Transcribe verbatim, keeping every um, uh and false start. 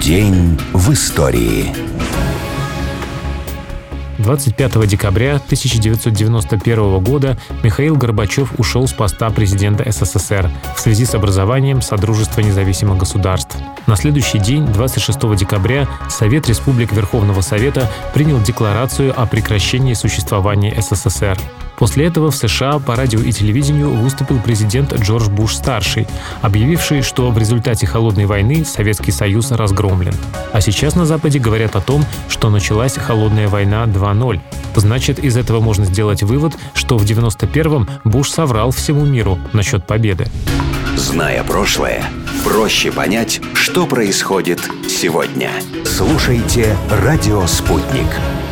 День в истории. двадцать пятого декабря тысяча девятьсот девяносто первого года Михаил Горбачев ушел с поста президента СССР в связи с образованием Содружества независимых государств. На следующий день, двадцать шестого декабря, Совет Республик Верховного Совета принял декларацию о прекращении существования СССР. После этого в США по радио и телевидению выступил президент Джордж Буш-старший, объявивший, что в результате Холодной войны Советский Союз разгромлен. А сейчас на Западе говорят о том, что началась Холодная война два ноль. Значит, из этого можно сделать вывод, что в девяносто первом Буш соврал всему миру насчет победы. Зная прошлое, проще понять, что происходит сегодня. Слушайте «Радио Спутник».